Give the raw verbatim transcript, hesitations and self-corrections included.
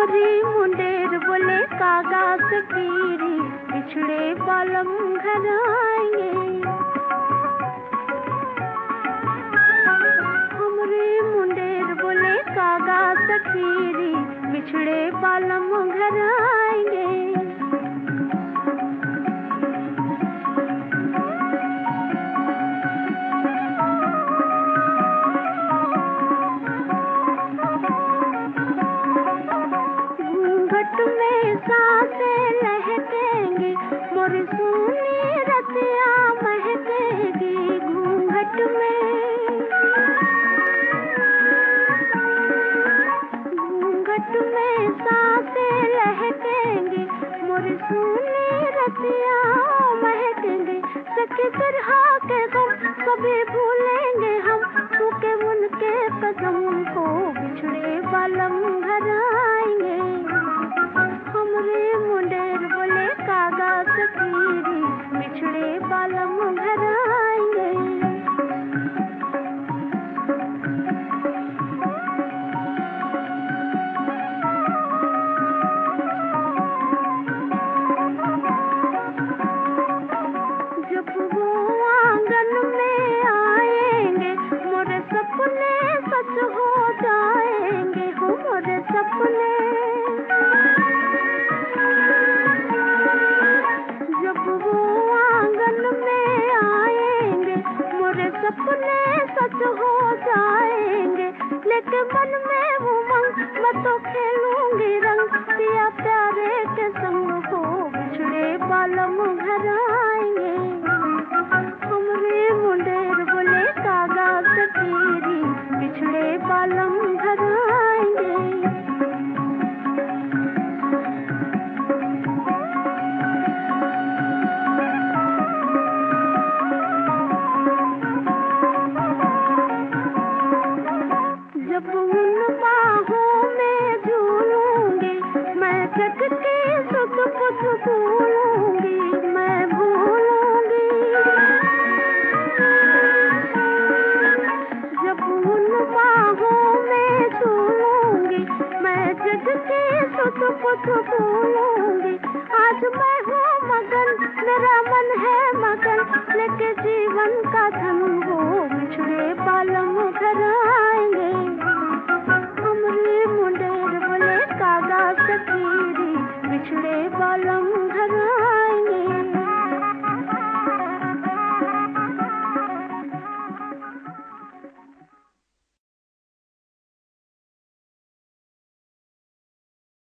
हमरी मुंडेर बोले कागा सकीरी, बिछड़े बालम घर आएंगे। हमरी मुंडेर बोले कागा सकीरी, बिछड़े बालम घर आएंगे। में सांसें लहकेंगी, मोर सुनी रतिया महकेगी। घूंघट में घूंघट में सांसें लहकेंगी, मोर सुनी रतिया महकेंगी। सखी बिरहा के गम कभी भूलेंगे हम, छूके उनके कदम को बिछड़े बालम घर आएंगे। हमरे मुंडेर बोले कागा सकीरी, बिछड़े बालम घर आएंगे। जब वो आंगन में आएंगे, मोरे सपने सच हो जाएंगे। हो मोरे सपने सपने सच हो जाएंगे। लेके मन में उमंग, मैं तो खेलूंगी रंग, पिया प्यारे के संग हो बिछड़े बालम घर आएंगे। हमरे मुंडेर बोले कागा सकीरी, बिछड़े बालम घर आएंगे। जब उन बाहों में झूलूंगी, मैं जग के सुख बुख भूलूंगी, मैं भूलूंगी। जब उन बाहों में झूलूंगी, मैं जग के सुख बुख भूलूंगी। आज मैं हूँ मगन, मेरा मन है मगन, लेके जीवन का धन हो बिछड़े बालम घर आएंगे। हमरे मुंडेर बोले कागा सकीरी, बिछड़े बालम